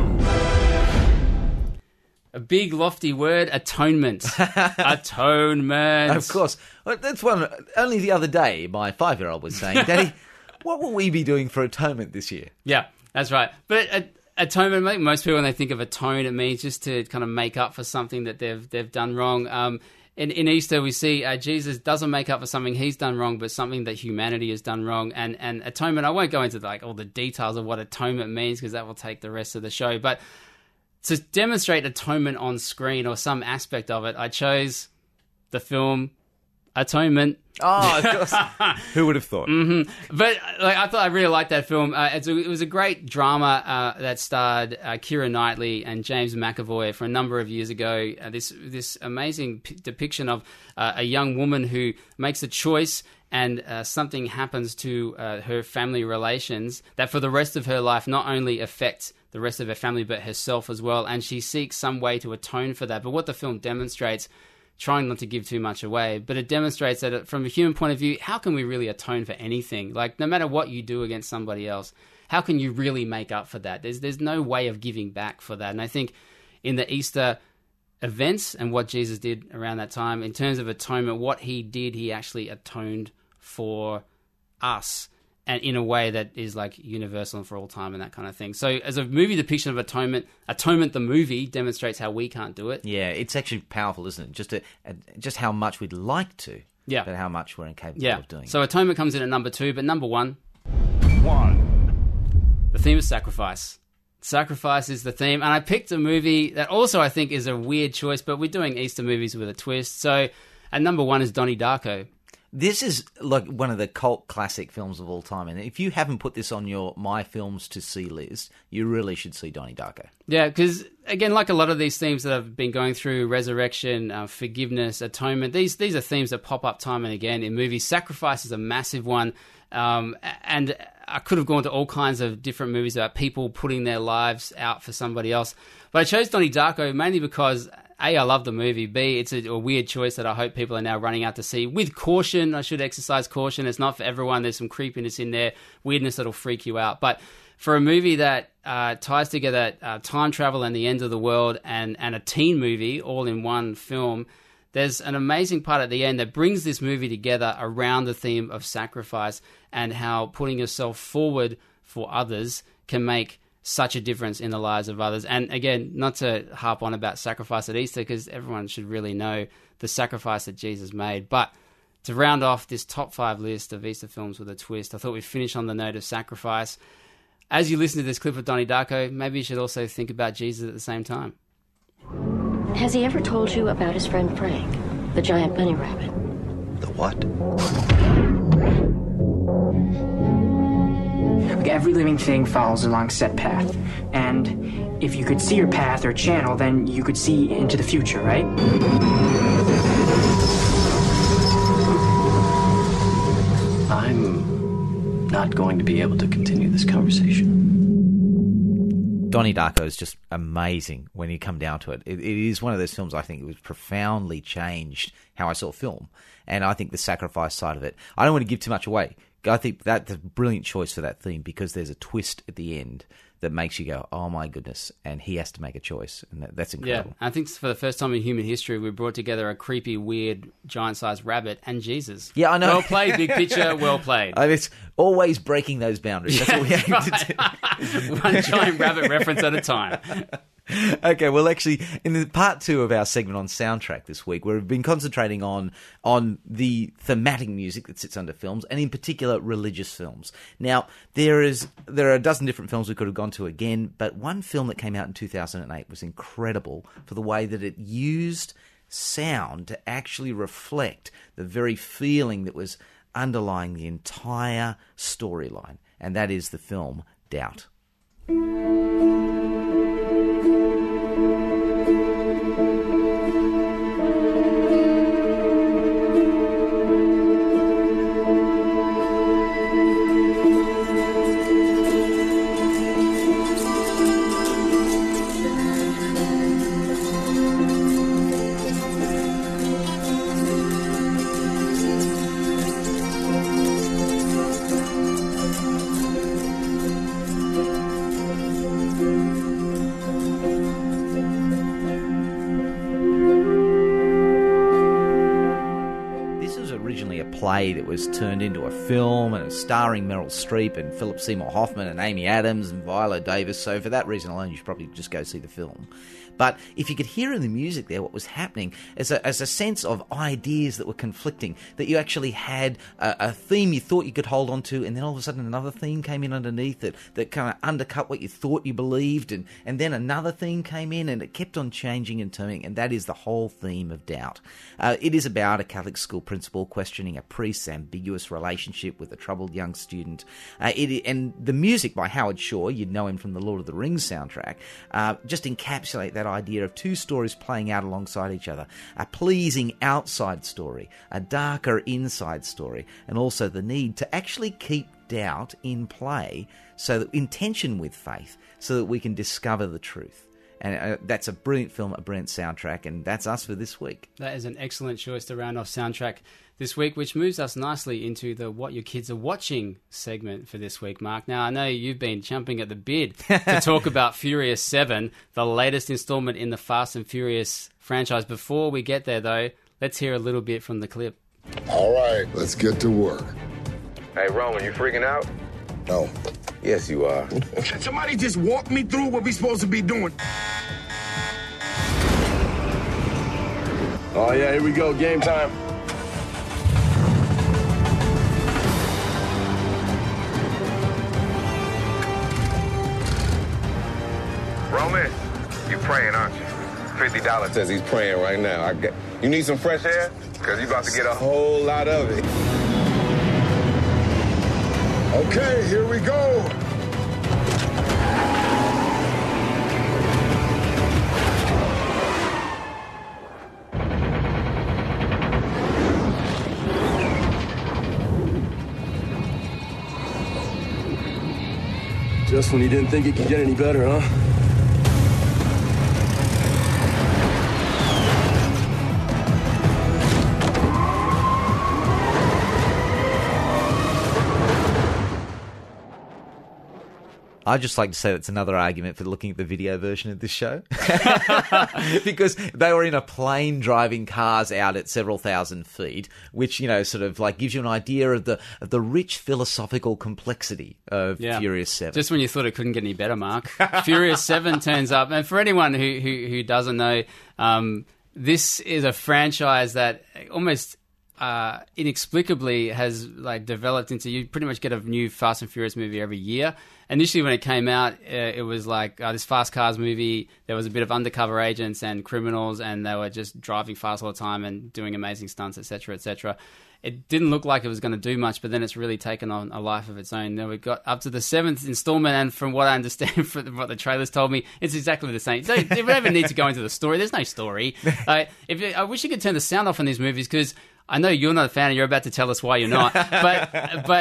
A big, lofty word, atonement. Atonement. Of course. That's one. Only the other day, my 5-year-old was saying, Daddy, what will we be doing for atonement this year? Yeah, that's right. But atonement, most people, when they think of atone, it means just to kind of make up for something that they've done wrong. in Easter, we see Jesus doesn't make up for something he's done wrong, but something that humanity has done wrong. And atonement, I won't go into like all the details of what atonement means because that will take the rest of the show. But to demonstrate atonement on screen or some aspect of it, I chose the film Atonement. Oh, of course. Who would have thought? Mm-hmm. But I thought I really liked that film. It was a great drama that starred Keira Knightley and James McAvoy from a number of years ago. This amazing depiction of a young woman who makes a choice and something happens to her family relations that for the rest of her life not only affects the rest of her family but herself as well. And she seeks some way to atone for that. But what the film demonstrates, trying not to give too much away, but it demonstrates that from a human point of view, how can we really atone for anything? Like, no matter what you do against somebody else, how can you really make up for that? There's no way of giving back for that. And I think in the Easter events and what Jesus did around that time, in terms of atonement, what he did, he actually atoned for us, and in a way that is like universal and for all time and that kind of thing. So as a movie depiction of atonement the movie demonstrates how we can't do it. Yeah, it's actually powerful, isn't it? Just how much we'd like to, but how much we're incapable of doing. So atonement comes in at number 2, but number 1. The theme of sacrifice. Sacrifice is the theme, and I picked a movie that also I think is a weird choice, but we're doing Easter movies with a twist. So at number 1 is Donnie Darko. This is like one of the cult classic films of all time, and if you haven't put this on your My Films to See list, you really should see Donnie Darko. Yeah, because again, like a lot of these themes that I've been going through, resurrection, forgiveness, atonement, these are themes that pop up time and again in movies. Sacrifice is a massive one, and I could have gone to all kinds of different movies about people putting their lives out for somebody else, but I chose Donnie Darko mainly because A, I love the movie. B, it's a weird choice that I hope people are now running out to see. With caution, I should exercise caution. It's not for everyone. There's some creepiness in there, weirdness that'll freak you out. But for a movie that ties together time travel and the end of the world and a teen movie all in one film, there's an amazing part at the end that brings this movie together around the theme of sacrifice and how putting yourself forward for others can make such a difference in the lives of others. And again, not to harp on about sacrifice at Easter, because everyone should really know the sacrifice that Jesus made. But to round off this top 5 list of Easter films with a twist, I thought we'd finish on the note of sacrifice. As you listen to this clip of Donnie Darko, maybe you should also think about Jesus at the same time. Has he ever told you about his friend Frank, the giant bunny rabbit? The what? Like every living thing follows along a set path. And if you could see your path or channel, then you could see into the future, right? I'm not going to be able to continue this conversation. Donnie Darko is just amazing when you come down to it. It is one of those films I think it was profoundly changed how I saw film. And I think the sacrifice side of it, I don't want to give too much away. I think that's a brilliant choice for that theme because there's a twist at the end that makes you go, oh my goodness, and he has to make a choice, and that's incredible. Yeah, I think for the first time in human history, we brought together a creepy, weird, giant-sized rabbit and Jesus. Yeah, I know. Well played, big picture, well played. It's always breaking those boundaries. That's what we aim to do. One giant rabbit reference at a time. Okay, well, actually, in the part 2 of our segment on soundtrack this week, we've been concentrating on the thematic music that sits under films, and in particular, religious films. Now, there are a dozen different films we could have gone to again, but one film that came out in 2008 was incredible for the way that it used sound to actually reflect the very feeling that was underlying the entire storyline, and that is the film Doubt. play that was turned into a film, and it was starring Meryl Streep and Philip Seymour Hoffman and Amy Adams and Viola Davis. So for that reason alone, you should probably just go see the film. But if you could hear in the music there what was happening as a sense of ideas that were conflicting, that you actually had a theme you thought you could hold on to, and then all of a sudden another theme came in underneath that kind of undercut what you thought you believed, and then another theme came in, and it kept on changing and turning, and that is the whole theme of doubt. It is about a Catholic school principal questioning a priest's ambiguous relationship with a troubled young student. And the music by Howard Shore, you'd know him from the Lord of the Rings soundtrack, just encapsulate that idea of two stories playing out alongside each other. A pleasing outside story, a darker inside story, and also the need to actually keep doubt in play, so that in tension with faith, so that we can discover the truth. And that's a brilliant film, a brilliant soundtrack, and that's us for this week. That is an excellent choice to round off soundtrack this week, which moves us nicely into the What Your Kids Are Watching segment for this week, Mark. Now, I know you've been jumping at the bid to talk about Furious 7, the latest installment in the Fast and Furious franchise. Before we get there, though, let's hear a little bit from the clip. All right, let's get to work. Hey, Roman, you freaking out? No. Yes, you are. Somebody just walk me through what we supposed to be doing. Oh, yeah, here we go. Game time. Roman, you praying, aren't you? $50 says he's praying right now. You need some fresh air? Because you about to get a whole lot of it. Okay, here we go. Just when you didn't think it could get any better, huh? I'd just like to say that's another argument for looking at the video version of this show. Because they were in a plane driving cars out at several thousand feet, which, sort of like gives you an idea of the rich philosophical complexity of Furious 7. Just when you thought it couldn't get any better, Mark. Furious 7 turns up. And for anyone who doesn't know, this is a franchise that almost inexplicably has developed into, you pretty much get a new Fast and Furious movie every year. Initially, when it came out, it was this Fast Cars movie. There was a bit of undercover agents and criminals, and they were just driving fast all the time and doing amazing stunts, etc., etc. It didn't look like it was going to do much, but then it's really taken on a life of its own. Then we got up to the 7th installment, and from what I understand from what the trailers told me, it's exactly the same. They don't even need to go into the story. There's no story. I wish you could turn the sound off on these movies, because I know you're not a fan, and you're about to tell us why you're not. But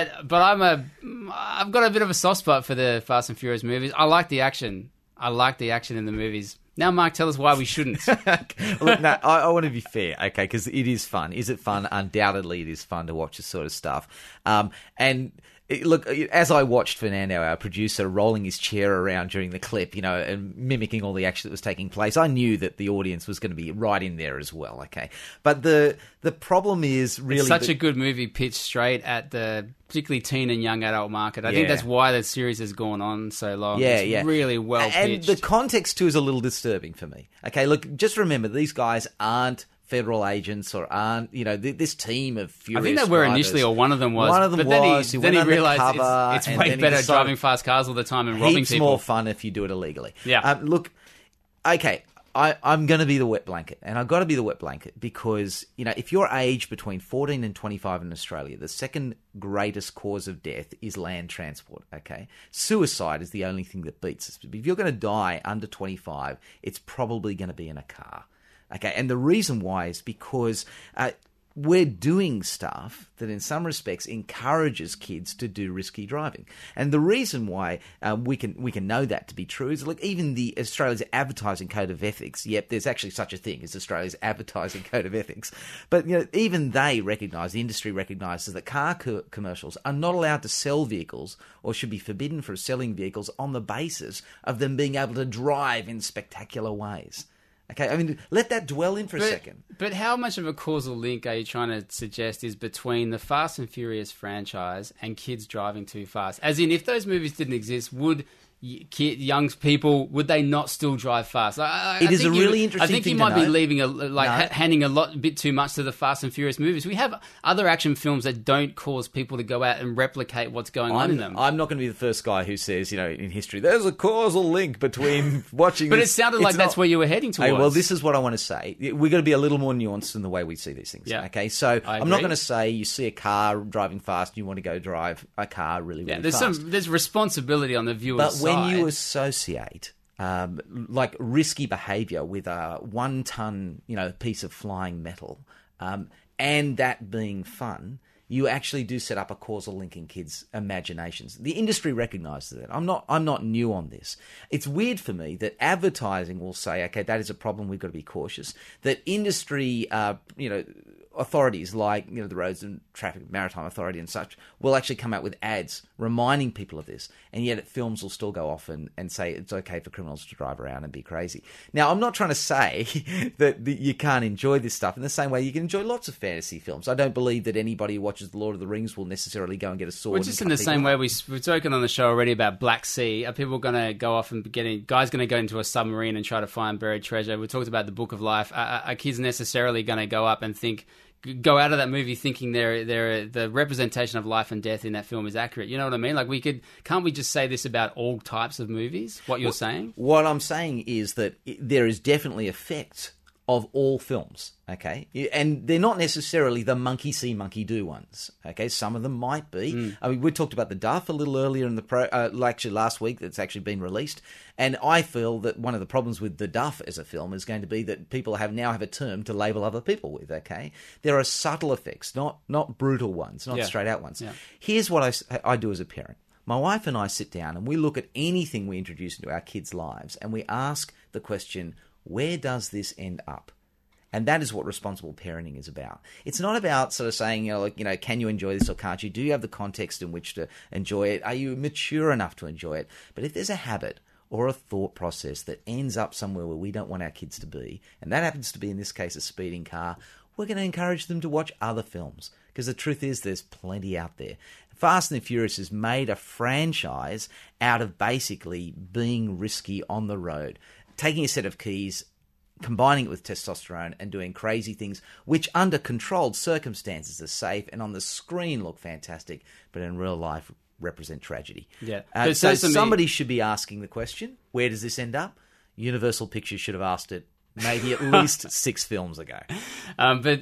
I've got a bit of a soft spot for the Fast and Furious movies. I like the action. In the movies. Now, Mark, tell us why we shouldn't. Look, no, I want to be fair, okay, because it is fun. Is it fun? Undoubtedly, it is fun to watch this sort of stuff. Look, as I watched Fernando, our producer, rolling his chair around during the clip, and mimicking all the action that was taking place, I knew that the audience was going to be right in there as well, okay? But the problem is really... It's such a good movie pitched straight at the particularly teen and young adult market. I think that's why the series has gone on so long. It's really well pitched. And the context, too, is a little disturbing for me. Okay, look, just remember, these guys aren't federal agents or aren't, this team of furious I think they were drivers. Initially, or one of them was. One of them was. Then he realised it's way better driving fast cars all the time and robbing people. Heaps more fun if you do it illegally. Yeah. Look, okay, I'm going to be the wet blanket, and I've got to be the wet blanket because, if you're aged between 14 and 25 in Australia, the second greatest cause of death is land transport, okay? Suicide is the only thing that beats us. If you're going to die under 25, it's probably going to be in a car. Okay, and the reason why is because we're doing stuff that in some respects encourages kids to do risky driving. And the reason why we can know that to be true is, look, even the Australia's Advertising Code of Ethics, yep, there's actually such a thing as Australia's Advertising Code of Ethics, but even they recognise, the industry recognises that car commercials are not allowed to sell vehicles or should be forbidden from selling vehicles on the basis of them being able to drive in spectacular ways. Okay, I mean, let that dwell in for a second. But how much of a causal link are you trying to suggest is between the Fast and Furious franchise and kids driving too fast? As in, if those movies didn't exist, would young people, would they not still drive fast? It is a really interesting thing. I think you might be leaving handing a bit too much to the Fast and Furious movies. We have other action films that don't cause people to go out and replicate what's going on in them. I'm not going to be the first guy who says, in history, there's a causal link between watching. But it sounded like that's where you were heading towards. Well, this is what I want to say. We've got to be a little more nuanced in the way we see these things. Yeah. Okay, so I'm not going to say you see a car driving fast and you want to go drive a car really fast. There's responsibility on the viewer's side. But when you associate risky behaviour with a 1 ton, piece of flying metal, and that being fun, you actually do set up a causal link in kids' imaginations. The industry recognises that. I'm not new on this. It's weird for me that advertising will say, okay, that is a problem, we've got to be cautious. That industry, authorities like the Roads and Traffic Maritime Authority and such will actually come out with ads reminding people of this, and yet films will still go off and say it's okay for criminals to drive around and be crazy. Now, I'm not trying to say that you can't enjoy this stuff in the same way you can enjoy lots of fantasy films. I don't believe that anybody who watches The Lord of the Rings will necessarily go and get a sword. Well, just in the same way we've spoken on the show already about Black Sea. Are people going to go off and guys going to go into a submarine and try to find buried treasure? We talked about the Book of Life. Are kids necessarily going to go up and go out of that movie thinking the representation of life and death in that film is accurate? You know what I mean? Can't we just say this about all types of movies? What you're saying? What I'm saying is that there is definitely effect of all films, okay? And they're not necessarily the monkey see, monkey do ones, okay? Some of them might be. I mean, we talked about The Duff a little earlier in actually last week that's actually been released, and I feel that one of the problems with The Duff as a film is going to be that people now have a term to label other people with, okay? There are subtle effects, not brutal ones, not straight out ones. Yeah. Here's what I do as a parent. My wife and I sit down and we look at anything we introduce into our kids' lives and we ask the question, where does this end up? And that is what responsible parenting is about. It's not about sort of saying, can you enjoy this or can't you? Do you have the context in which to enjoy it? Are you mature enough to enjoy it? But if there's a habit or a thought process that ends up somewhere where we don't want our kids to be, and that happens to be, in this case, a speeding car, we're going to encourage them to watch other films. Because the truth is there's plenty out there. Fast and the Furious has made a franchise out of basically being risky on the road, taking a set of keys, combining it with testosterone and doing crazy things, which under controlled circumstances are safe and on the screen look fantastic, but in real life represent tragedy. Yeah. So somebody should be asking the question, where does this end up? Universal Pictures should have asked it maybe at least 6 films ago. But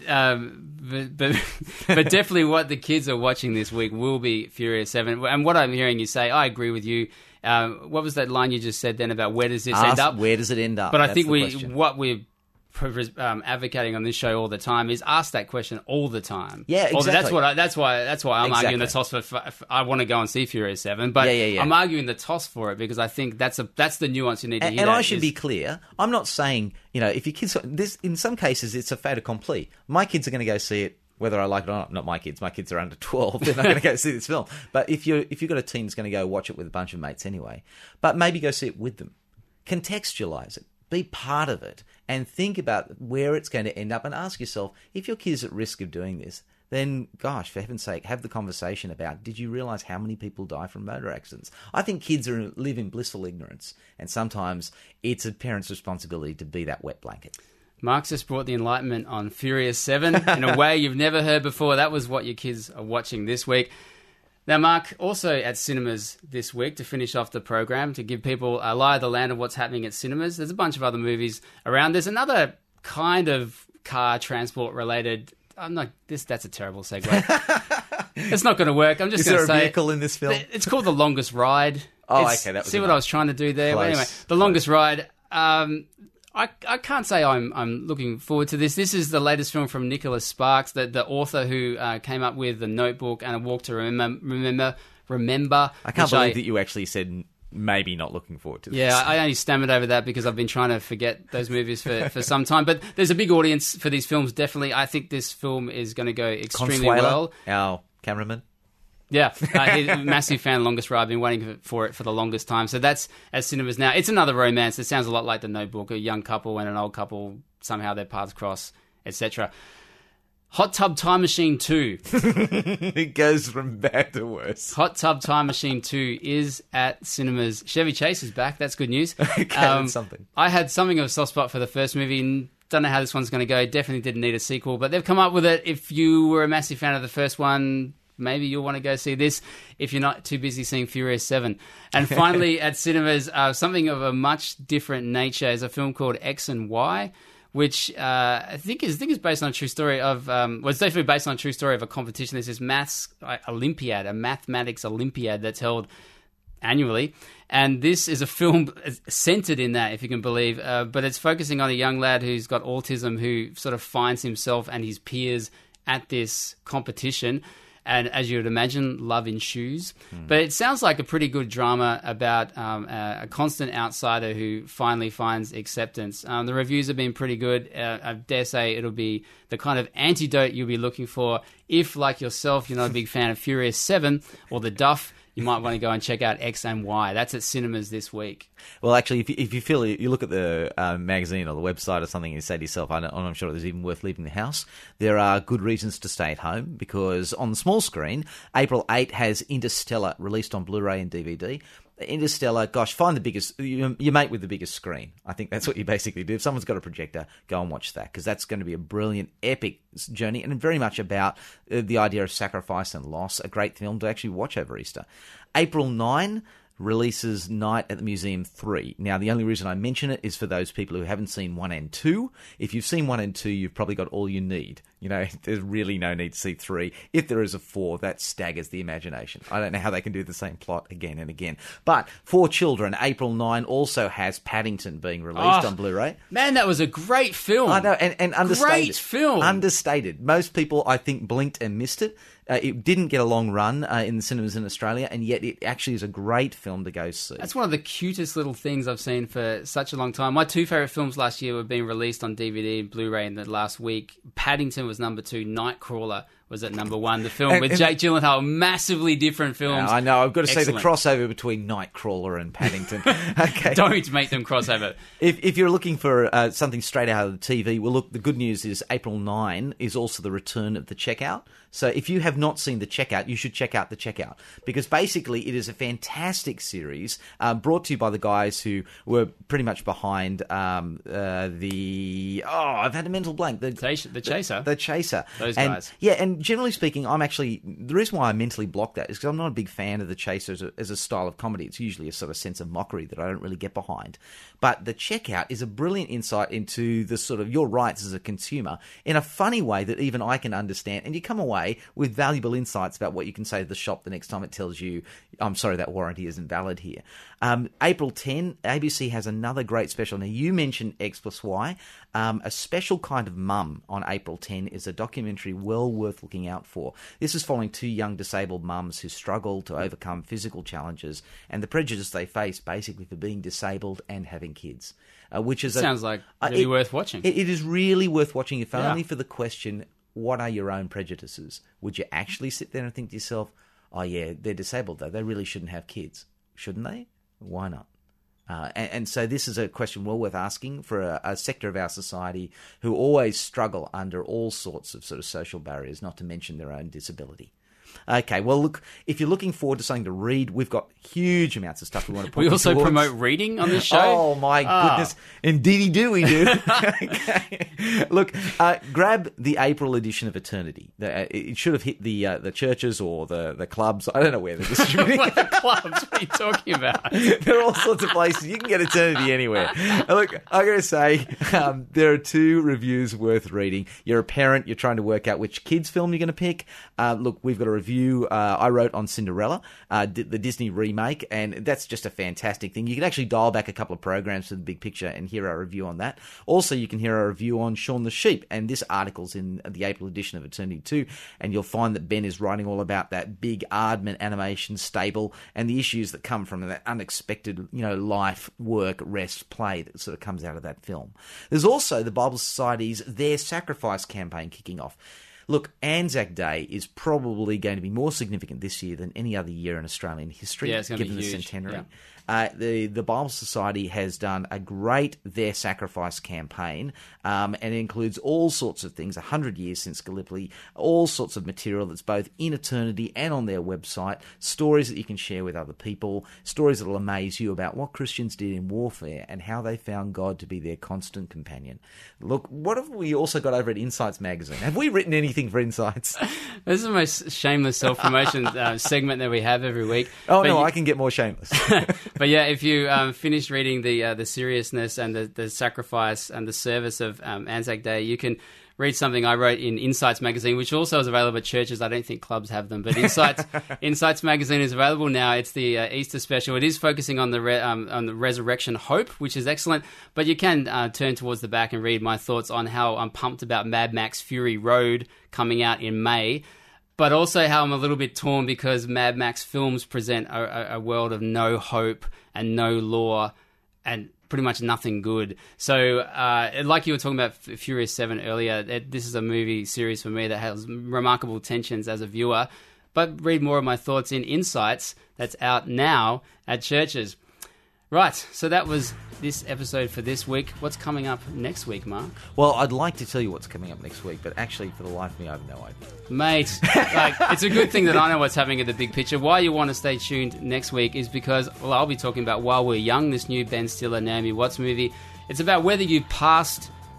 definitely what the kids are watching this week will be Furious 7. And what I'm hearing you say, I agree with you. What was that line you just said then about where does this end up? Where does it end up? But I think what we're advocating on this show all the time is ask that question all the time. Yeah, exactly. That's why I'm arguing the toss for. I want to go and see Furious 7, but I'm arguing the toss for it because I think that's the nuance you need to hear. And I should be clear. I'm not saying if your kids. This in some cases it's a fait accompli. My kids are going to go see it whether I like it or not. Not my kids. My kids are under 12. They're not going to go see this film. But if you've got a teen that's going to go watch it with a bunch of mates anyway, but maybe go see it with them. Contextualize it. Be part of it and think about where it's going to end up and ask yourself, if your kid's at risk of doing this, then, gosh, for heaven's sake, have the conversation about, did you realise how many people die from motor accidents? I think kids live in blissful ignorance, and sometimes it's a parent's responsibility to be that wet blanket. Mark's just brought the enlightenment on Furious 7 in a way you've never heard before. That was what your kids are watching this week. Now, Mark, also at cinemas this week, to finish off the program, to give people a lie of the land of what's happening at cinemas, there's a bunch of other movies around. There's another kind of car transport related. That's a terrible segue. It's not going to work. I'm just going to say. Is there a vehicle in this film? It's called The Longest Ride. Okay, that was see what I was trying to do there? Well, anyway, The Longest Ride. I can't say I'm looking forward to this. This is the latest film from Nicholas Sparks, the author who came up with The Notebook and A Walk to Remember. I can't believe that you actually said maybe not looking forward to this. Yeah, I only stammered over that because I've been trying to forget those movies for some time. But there's a big audience for these films, definitely. I think this film is going to go extremely well. Our cameraman. Yeah, he's a massive fan, longest ride. I've been waiting for it for the longest time. So that's at cinemas now. It's another romance. It sounds a lot like The Notebook, a young couple and an old couple, somehow their paths cross, etc. Hot Tub Time Machine 2. It goes from bad to worse. Hot Tub Time Machine 2 is at cinemas. Chevy Chase is back. That's good news. Okay, that's something. I had something of a soft spot for the first movie, and don't know how this one's going to go. Definitely didn't need a sequel, but they've come up with it. If you were a massive fan of the first one, maybe you'll want to go see this if you're not too busy seeing Furious 7. And finally, at cinemas, something of a much different nature is a film called X and Y, which I think is based on a true story of... it's definitely based on a true story of a competition. There's this mathematics Olympiad that's held annually. And this is a film centered in that, if you can believe. But it's focusing on a young lad who's got autism who sort of finds himself and his peers at this competition. And as you would imagine, love ensues. But it sounds like a pretty good drama about a constant outsider who finally finds acceptance. The reviews have been pretty good. I dare say it'll be the kind of antidote you'll be looking for if, like yourself, you're not a big fan of Furious 7 or The Duff. You might want to go and check out X and Y. That's at cinemas this week. Well, actually, if you feel you look at the magazine or the website or something and you say to yourself, I'm not sure it was even worth leaving the house, there are good reasons to stay at home because on the small screen, April 8 has Interstellar released on Blu-ray and DVD. Interstellar, gosh, find the biggest, you mate with the biggest screen. I think that's what you basically do. If someone's got a projector, go and watch that because that's going to be a brilliant, epic journey and very much about the idea of sacrifice and loss. A great film to actually watch over Easter. April 9 releases Night at the Museum 3. Now, the only reason I mention it is for those people who haven't seen 1 and 2. If you've seen 1 and 2, you've probably got all you need. You know, there's really no need to see 3. If there is a 4, that staggers the imagination. I don't know how they can do the same plot again and again. But for children, April 9 also has Paddington being released on Blu-ray. Man, that was a great film. I know, and understated. Great film. Understated. Most people, I think, blinked and missed it. It didn't get a long run in the cinemas in Australia, and yet it actually is a great film to go see. That's one of the cutest little things I've seen for such a long time. My 2 favourite films last year were being released on DVD and Blu-ray in the last week. Paddington was number 2. Nightcrawler was at number 1. The film with Jake Gyllenhaal. Massively different films. I know. I've got to say the crossover between Nightcrawler and Paddington. Okay. Don't make them cross over. If you're looking for something straight out of the TV, well, look, the good news is April 9 is also the return of The Checkout. So if you have not seen The Checkout, you should check out The Checkout because basically it is a fantastic series brought to you by the guys who were pretty much behind I've had a mental blank. The Chaser. The Chaser. Those guys. Yeah, and generally speaking, the reason why I mentally blocked that is because I'm not a big fan of The Chaser as a style of comedy. It's usually a sort of sense of mockery that I don't really get behind. But The Checkout is a brilliant insight into the sort of your rights as a consumer in a funny way that even I can understand. And you come away with valuable insights about what you can say to the shop the next time it tells you, I'm sorry, that warranty isn't valid here. April 10, ABC has another great special. Now, you mentioned X plus Y. A Special Kind of Mum on April 10 is a documentary well worth looking out for. This is following 2 young disabled mums who struggle to overcome physical challenges and the prejudice they face basically for being disabled and having kids. Which is sounds like really worth watching. It is really worth watching, if only for the question, what are your own prejudices? Would you actually sit there and think to yourself, oh yeah, they're disabled though, they really shouldn't have kids. Shouldn't they? Why not? And so this is a question well worth asking for a sector of our society who always struggle under all sorts of sort of social barriers, not to mention their own disability. Okay, well, look, if you're looking forward to something to read, we've got huge amounts of stuff we want to point We also towards. promote reading on this show? Oh, my goodness. Indeedy do we do. Okay. Look, grab the April edition of Eternity. It should have hit the churches or the clubs. I don't know where they're distributing. What the clubs? What are you talking about? There are all sorts of places. You can get Eternity anywhere. Look, I'm going to say there are 2 reviews worth reading. You're a parent. You're trying to work out which kids' film you're going to pick. Look, we've got a review I wrote on Cinderella, the Disney remake, and that's just a fantastic thing. You can actually dial back a couple of programs to the big picture and hear our review on that. Also, you can hear our review on Shaun the Sheep, and this article's in the April edition of Eternity 2, and you'll find that Ben is writing all about that big Aardman animation stable and the issues that come from that unexpected, life, work, rest, play that sort of comes out of that film. There's also the Bible Society's Their Sacrifice campaign kicking off. Look, Anzac Day is probably going to be more significant this year than any other year in Australian history, Yeah, it's going to given be the huge. centenary. Yeah. The Bible Society has done a great Their Sacrifice campaign, and it includes all sorts of things, 100 years since Gallipoli, all sorts of material that's both in eternity and on their website, stories that you can share with other people, stories that will amaze you about what Christians did in warfare and how they found God to be their constant companion. Look, what have we also got over at Insights Magazine? Have we written anything for Insights? This is the most shameless self-promotion segment that we have every week. Oh, but I can get more shameless. But yeah, if you finish reading the seriousness and the sacrifice and the service of Anzac Day, you can read something I wrote in Insights Magazine, which also is available at churches. I don't think clubs have them, but Insights Magazine is available now. It's the Easter special. It is focusing on the resurrection hope, which is excellent. But you can turn towards the back and read my thoughts on how I'm pumped about Mad Max Fury Road coming out in May. But also how I'm a little bit torn because Mad Max films present a world of no hope and no law and pretty much nothing good. So, like you were talking about Furious 7 earlier, this is a movie series for me that has remarkable tensions as a viewer. But read more of my thoughts in Insights that's out now at churches. Right, so that was this episode for this week. What's coming up next week, Mark? Well, I'd like to tell you what's coming up next week, but actually, for the life of me, I have no idea. Mate, it's a good thing that I know what's happening at the big picture. Why you want to stay tuned next week is because, I'll be talking about While We're Young, this new Ben Stiller, Naomi Watts movie. It's about whether you've gone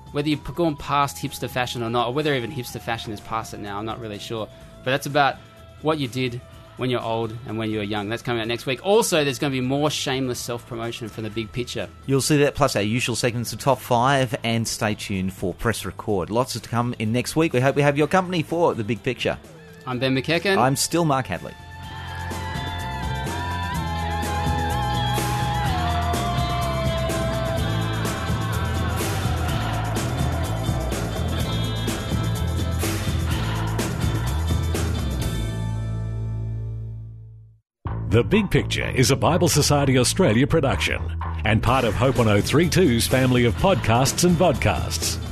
past hipster fashion or not, or whether even hipster fashion is past it now. I'm not really sure. But that's about what you did when you're old and when you're young. That's coming out next week. Also, there's going to be more shameless self-promotion from the big picture. You'll see that, plus our usual segments of Top 5, and stay tuned for Press Record. Lots to come in next week. We hope we have your company for the big picture. I'm Ben McEachen. I'm still Mark Hadley. The Big Picture is a Bible Society Australia production and part of Hope 1032's family of podcasts and vodcasts.